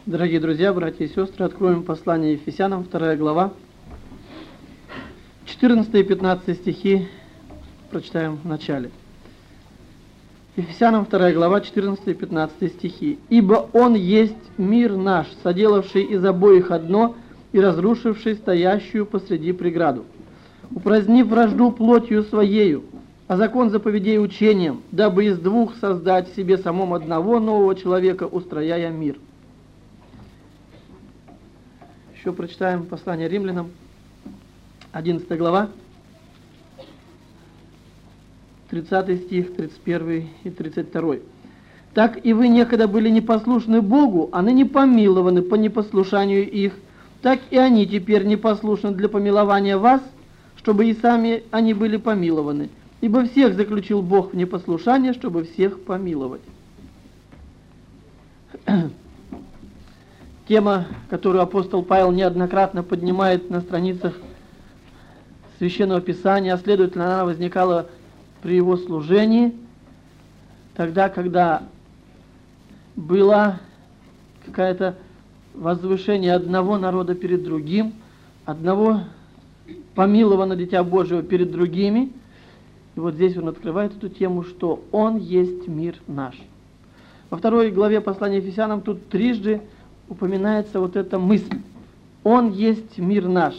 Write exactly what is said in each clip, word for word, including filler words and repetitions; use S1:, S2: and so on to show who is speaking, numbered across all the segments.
S1: Дорогие друзья, братья и сестры, откроем послание Ефесянам, вторая глава, четырнадцатый и пятнадцатый стихи прочитаем в начале. Ефесянам, вторая глава, четырнадцатый и пятнадцатый стихи. «Ибо Он есть мир наш, соделавший из обоих одно и разрушивший стоящую посреди преграду, упразднив вражду плотью Своею, а закон заповедей учением, дабы из двух создать себе самом одного нового человека, устрояя мир». Еще прочитаем послание римлянам, одиннадцатая глава, тридцатый стих, тридцать первый и тридцать второй. «Так и вы некогда были непослушны Богу, а ныне помилованы по непослушанию их, так и они теперь непослушны для помилования вас, чтобы и сами они были помилованы. Ибо всех заключил Бог в непослушание, чтобы всех помиловать». Тема, которую апостол Павел неоднократно поднимает на страницах Священного Писания, а следовательно, она возникала при его служении, тогда, когда было какое-то возвышение одного народа перед другим, одного помилованного Дитя Божьего перед другими. И вот здесь он открывает эту тему, что Он есть мир наш. Во второй главе послания Ефесянам тут трижды упоминается вот эта мысль. Он есть мир наш.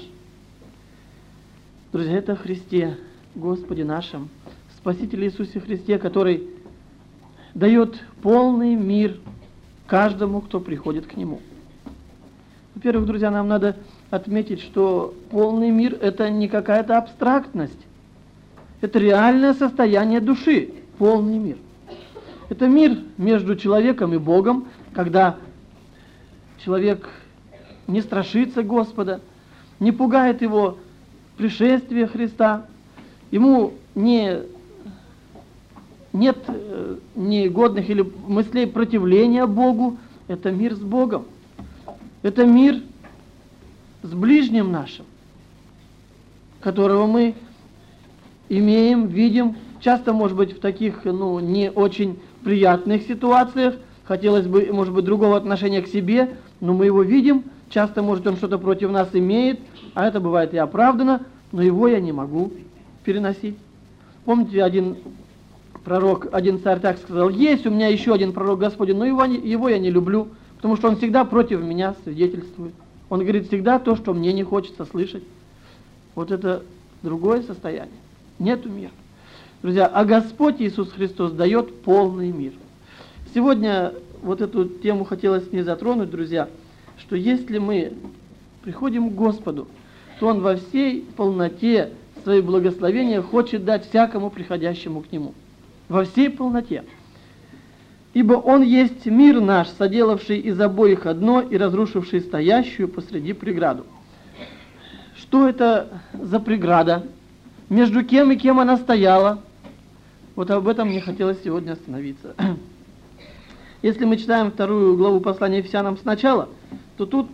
S1: Друзья, это о Христе, Господе нашем, Спасителе Иисусе Христе, который дает полный мир каждому, кто приходит к Нему. Во-первых, друзья, нам надо отметить, что полный мир – это не какая-то абстрактность. Это реальное состояние души, полный мир. Это мир между человеком и Богом, когда человек не страшится Господа, не пугает его пришествие Христа, ему не, нет э, негодных или мыслей противления Богу. Это мир с Богом. Это мир с ближним нашим, которого мы имеем, видим, часто, может быть, в таких, ну, не очень приятных ситуациях. Хотелось бы, может быть, другого отношения к себе, но мы его видим. Часто, может, он что-то против нас имеет, а это бывает и оправдано, но его я не могу переносить. Помните, один пророк, один царь так сказал: есть у меня еще один пророк Господень, но его, его я не люблю, потому что он всегда против меня свидетельствует. Он говорит всегда то, что мне не хочется слышать. Вот это другое состояние. Нету мира. Друзья, а Господь Иисус Христос дает полный мир. Сегодня вот эту тему хотелось не затронуть, друзья, что если мы приходим к Господу, то Он во всей полноте свои благословения хочет дать всякому приходящему к Нему. Во всей полноте. «Ибо Он есть мир наш, соделавший из обоих одно и разрушивший стоящую посреди преграду». Что это за преграда? Между кем и кем она стояла? Вот об этом мне хотелось сегодня остановиться. Если мы читаем вторую главу послания Ефесянам сначала, то тут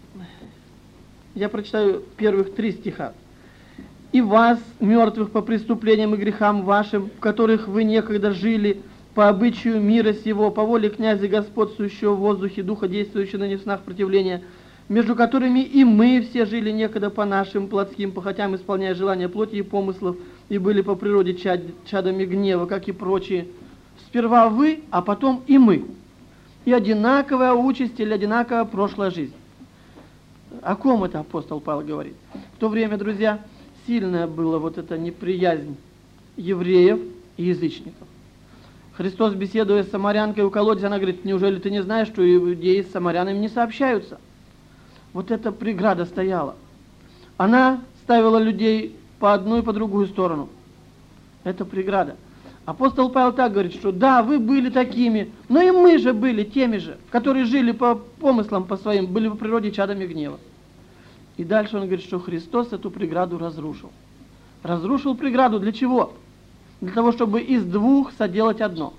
S1: я прочитаю первых три стиха. «И вас, мертвых по преступлениям и грехам вашим, в которых вы некогда жили, по обычаю мира сего, по воле князя господствующего в воздухе, духа действующего на неснах противления, между которыми и мы все жили некогда по нашим плотским похотям, исполняя желания плоти и помыслов, и были по природе чад, чадами гнева, как и прочие. Сперва вы, а потом и мы. И одинаковая участь или одинаковая прошлая жизнь». О ком это апостол Павел говорит? В то время, друзья, сильная была вот эта неприязнь евреев и язычников. Христос, беседуя с самарянкой у колодца, она говорит: неужели ты не знаешь, что иудеи с самарянами не сообщаются? Вот эта преграда стояла. Она ставила людей по одну и по другую сторону. Это преграда. Апостол Павел так говорит, что да, вы были такими, но и мы же были теми же, которые жили по помыслам по своим, были по природе чадами гнева. И дальше он говорит, что Христос эту преграду разрушил. Разрушил преграду для чего? Для того, чтобы из двух соделать одно.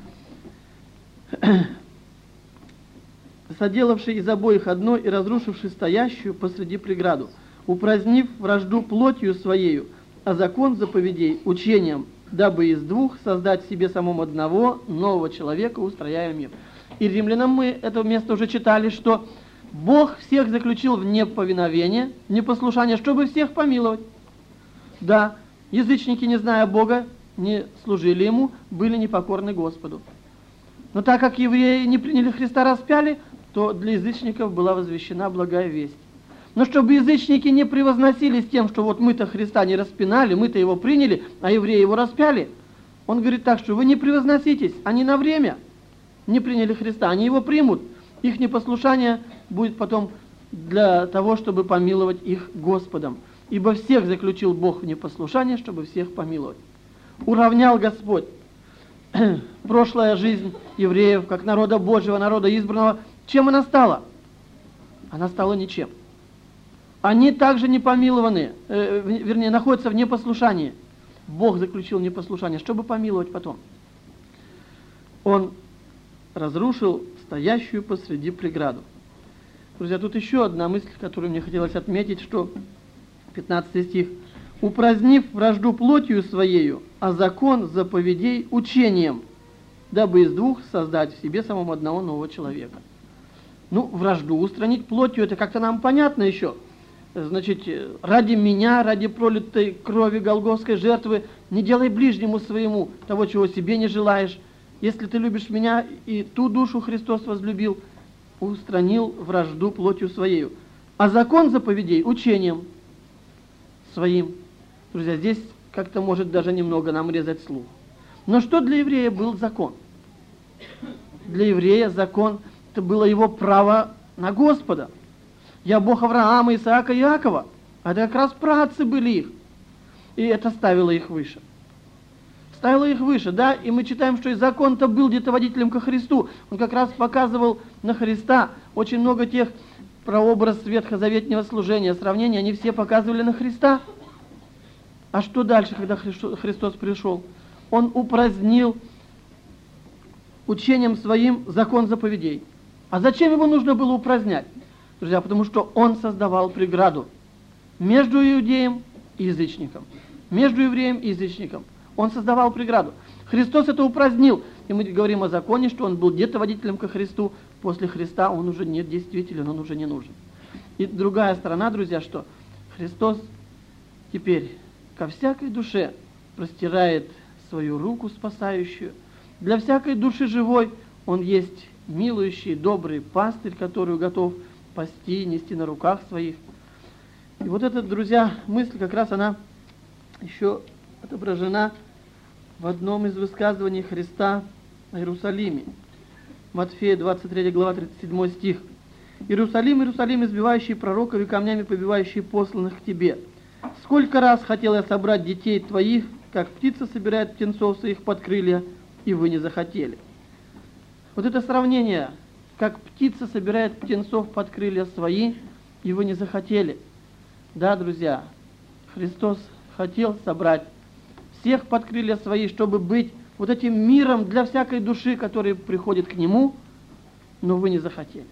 S1: «Соделавший из обоих одно и разрушивший стоящую посреди преграду, упразднив вражду плотью Своею, а закон заповедей учением, дабы из двух создать себе самому одного нового человека, устрояя мир». И римлянам мы это место уже читали, что Бог всех заключил в неповиновение, в непослушание, чтобы всех помиловать. Да, язычники, не зная Бога, не служили Ему, были непокорны Господу. Но так как евреи не приняли Христа, распяли, то для язычников была возвещена благая весть. Но чтобы язычники не превозносились тем, что вот мы-то Христа не распинали, мы-то Его приняли, а евреи Его распяли, Он говорит так, что вы не превозноситесь, они на время не приняли Христа, они Его примут. Их непослушание будет потом для того, чтобы помиловать их Господом. Ибо всех заключил Бог в непослушание, чтобы всех помиловать. Уравнял Господь прошлая жизнь евреев, как народа Божьего, народа избранного. Чем она стала? Она стала ничем. Они также не помилованы, э, вернее, находятся в непослушании. Бог заключил непослушание, чтобы помиловать потом. Он разрушил стоящую посреди преграду. Друзья, тут еще одна мысль, которую мне хотелось отметить, что пятнадцатый стих. «Упразднив вражду плотью своею, а закон заповедей учением, дабы из двух создать в себе самому одного нового человека». Ну, вражду устранить плотью, это как-то нам понятно еще. Значит, ради меня, ради пролитой крови голгофской жертвы, не делай ближнему своему того, чего себе не желаешь. Если ты любишь меня, и ту душу Христос возлюбил, устранил вражду плотью своею. А закон заповедей учением своим. Друзья, здесь как-то может даже немного нам резать слух. Но что для еврея был закон? Для еврея закон – это было его право на Господа. Я Бог Авраама, Исаака и Иакова. А это как раз праотцы были их. И это ставило их выше. Ставило их выше, да? И мы читаем, что и закон-то был где-то водителем ко Христу. Он как раз показывал на Христа. Очень много тех прообраз ветхозаветнего служения, сравнения, они все показывали на Христа. А что дальше, когда Христос пришел? Он упразднил учением своим закон заповедей. А зачем его нужно было упразднять? Друзья, потому что он создавал преграду между иудеем и язычником. Между евреем и язычником. Он создавал преграду. Христос это упразднил. И мы говорим о законе, что он был где-то водителем ко Христу. После Христа он уже не действителен, он уже не нужен. И другая сторона, друзья, что Христос теперь ко всякой душе простирает свою руку спасающую. Для всякой души живой он есть милующий, добрый пастырь, который готов пасти, нести на руках своих. И вот эта, друзья, мысль как раз она еще отображена в одном из высказываний Христа о Иерусалиме. Матфея двадцать третья глава, тридцать седьмой стих. «Иерусалим, Иерусалим, избивающий пророков и камнями побивающий посланных к тебе. Сколько раз хотел я собрать детей твоих, как птица собирает птенцов своих под крылья, и вы не захотели». Вот это сравнение, как птица собирает птенцов под крылья свои, и вы не захотели. Да, друзья, Христос хотел собрать всех под крылья свои, чтобы быть вот этим миром для всякой души, которая приходит к Нему, но вы не захотели.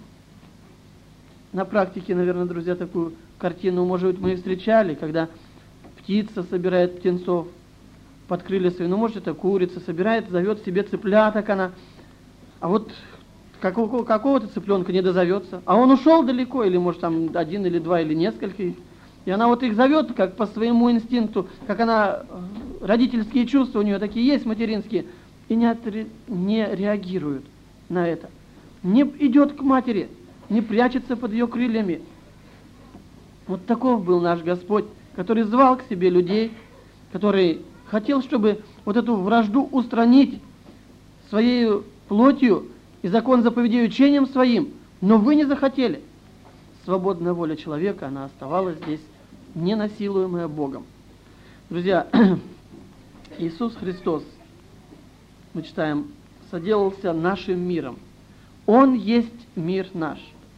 S1: На практике, наверное, друзья, такую картину, может быть, мы и встречали, когда птица собирает птенцов под крылья свои, ну, может, это курица собирает, зовет себе цыпляток она, а вот какого- какого-то цыпленка не дозовется, а он ушел далеко, или, может, там один или два, или несколько их, и она вот их зовет, как по своему инстинкту, как она, родительские чувства у нее такие есть, материнские, и не, отре, не реагирует на это, не идет к матери, не прячется под ее крыльями. Вот таков был наш Господь, который звал к себе людей, который хотел, чтобы вот эту вражду устранить своей плотью и закон заповедей учением своим, но вы не захотели. Свободная воля человека, она оставалась здесь, не насилуемая Богом. Друзья, Иисус Христос, мы читаем, соделался нашим миром. Он есть мир наш.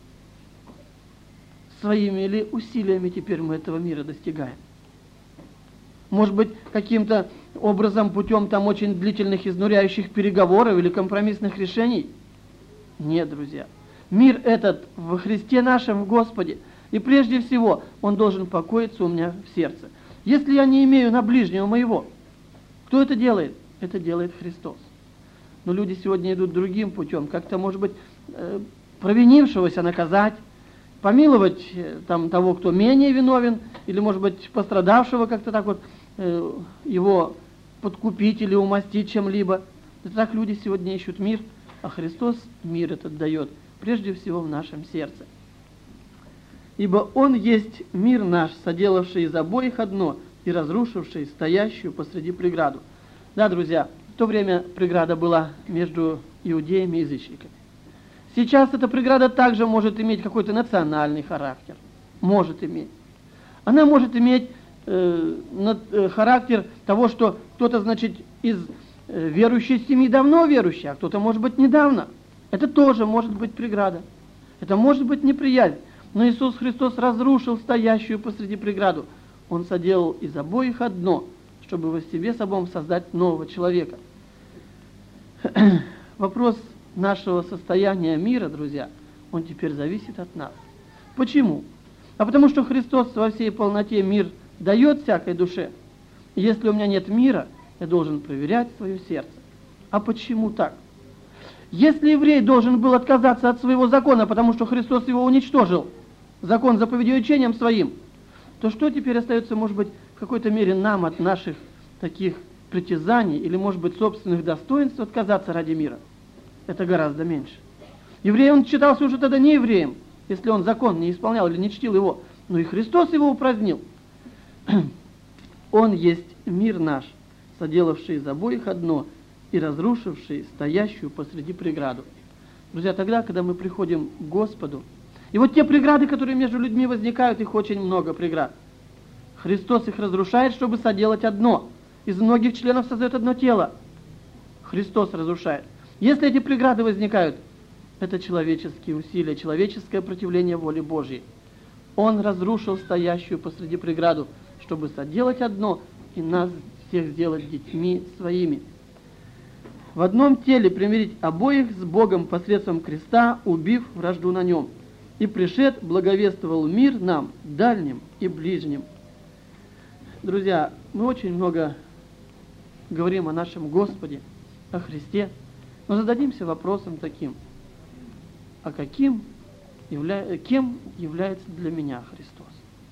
S1: Своими ли усилиями теперь мы этого мира достигаем? Может быть, каким-то образом, путем там очень длительных, изнуряющих переговоров или компромиссных решений? Нет, друзья. Мир этот во Христе нашем, в Господе. И прежде всего, он должен покоиться у меня в сердце. Если я не имею на ближнего моего, кто это делает? Это делает Христос. Но люди сегодня идут другим путем. Как-то, может быть, провинившегося наказать, помиловать там, того, кто менее виновен, или, может быть, пострадавшего как-то так вот э, его подкупить или умастить чем-либо. Это так люди сегодня ищут мир, а Христос мир этот дает, прежде всего в нашем сердце. Ибо Он есть мир наш, соделавший из обоих одно и разрушивший стоящую посреди преграду. Да, друзья, в то время преграда была между иудеями и язычниками. Сейчас эта преграда также может иметь какой-то национальный характер. Может иметь. Она может иметь э, над, э, характер того, что кто-то, значит, из э, верующей семьи давно верующий, а кто-то, может быть, недавно. Это тоже может быть преграда. Это может быть неприязнь. Но Иисус Христос разрушил стоящую посреди преграду. Он соделал из обоих одно, чтобы во себе собом создать нового человека. Вопрос нашего состояния мира, друзья, он теперь зависит от нас. Почему? А потому что Христос во всей полноте мир дает всякой душе. И если у меня нет мира, я должен проверять свое сердце. А почему так? Если еврей должен был отказаться от своего закона, потому что Христос его уничтожил, закон заповедью и учением своим, то что теперь остается, может быть, в какой-то мере нам от наших таких притязаний или, может быть, собственных достоинств отказаться ради мира? Это гораздо меньше. Еврей, он считался уже тогда не евреем, если он закон не исполнял или не чтил его, но и Христос его упразднил. Он есть мир наш, соделавший из обоих одно и разрушивший стоящую посреди преграду. Друзья, тогда, когда мы приходим к Господу, и вот те преграды, которые между людьми возникают, их очень много преград. Христос их разрушает, чтобы соделать одно. Из многих членов создает одно тело. Христос разрушает. Если эти преграды возникают, это человеческие усилия, человеческое противление воле Божьей. Он разрушил стоящую посреди преграду, чтобы соделать одно и нас всех сделать детьми своими. В одном теле примирить обоих с Богом посредством креста, убив вражду на нем. И пришед благовествовал мир нам, дальним и ближним. Друзья, мы очень много говорим о нашем Господе, о Христе, но зададимся вопросом таким: а каким явля... кем является для меня Христос?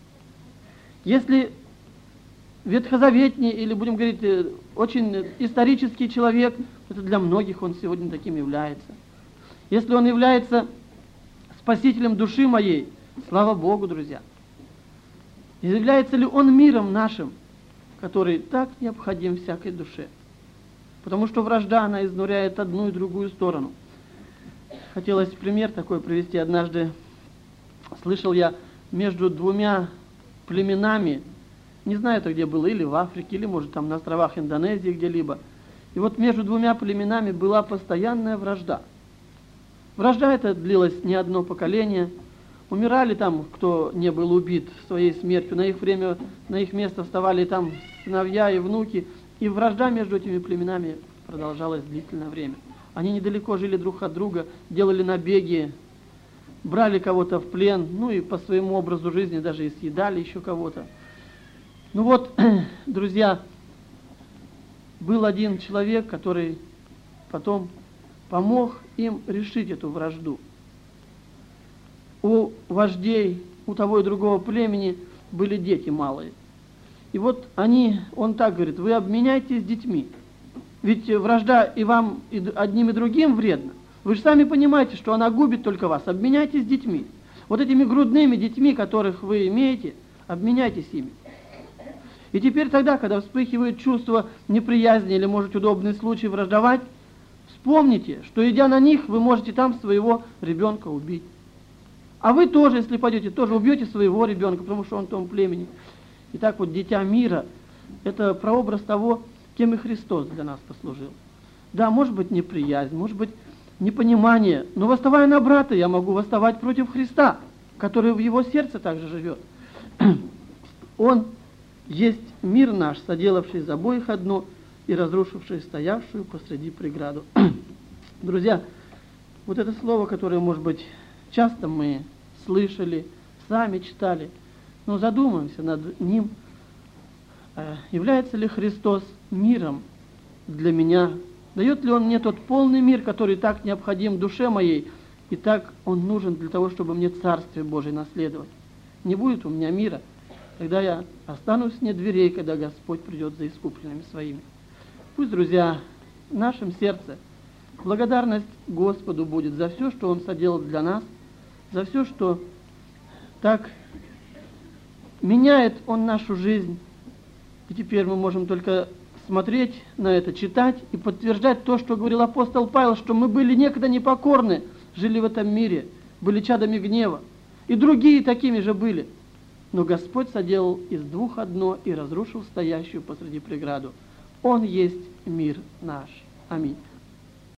S1: Если ветхозаветний, или будем говорить, очень исторический человек, это для многих он сегодня таким является. Если он является спасителем души моей, слава Богу, друзья. Является ли он миром нашим, который так необходим всякой душе? Потому что вражда, она изнуряет одну и другую сторону. Хотелось пример такой привести. Однажды слышал я между двумя племенами, не знаю, это где было, или в Африке, или, может, там на островах Индонезии где-либо. И вот между двумя племенами была постоянная вражда. Вражда эта длилась не одно поколение. Умирали там, кто не был убит своей смертью. На их время, на их место вставали там сыновья и внуки. И вражда между этими племенами продолжалась длительное время. Они недалеко жили друг от друга, делали набеги, брали кого-то в плен, ну и по своему образу жизни даже и съедали еще кого-то. Ну вот, друзья, был один человек, который потом помог им решить эту вражду. У вождей, у того и другого племени были дети малые. И вот они, он так говорит: вы обменяйтесь детьми. Ведь вражда и вам, и одним, и другим вредна. Вы же сами понимаете, что она губит только вас. Обменяйтесь детьми. Вот этими грудными детьми, которых вы имеете, обменяйтесь ими. И теперь тогда, когда вспыхивает чувство неприязни или, может, удобный случай враждовать, вспомните, что, идя на них, вы можете там своего ребенка убить. А вы тоже, если пойдете, тоже убьете своего ребенка, потому что он в том племени. Итак, вот дитя мира – это прообраз того, кем и Христос для нас послужил. Да, может быть неприязнь, может быть непонимание, но восставая на брата, я могу восставать против Христа, который в его сердце также живет. Он есть мир наш, соделавший из обоих одно и разрушивший стоявшую посреди преграду. Друзья, вот это слово, которое, может быть, часто мы слышали, сами читали, но задумаемся над ним. Является ли Христос миром для меня Дает ли Он мне тот полный мир, который так необходим душе моей, и так он нужен для того, чтобы мне Царствие Божие наследовать? Не будет у меня мира, тогда я останусь вне дверей, когда Господь придет за искупленными своими. Пусть, друзья, в нашем сердце благодарность Господу будет за все, что Он соделал для нас, за все, что так меняет Он нашу жизнь. И теперь мы можем только смотреть на это, читать и подтверждать то, что говорил апостол Павел, что мы были некогда непокорны, жили в этом мире, были чадами гнева. И другие такими же были. Но Господь соделал из двух одно и разрушил стоящую посреди преграду. Он есть мир наш. Аминь.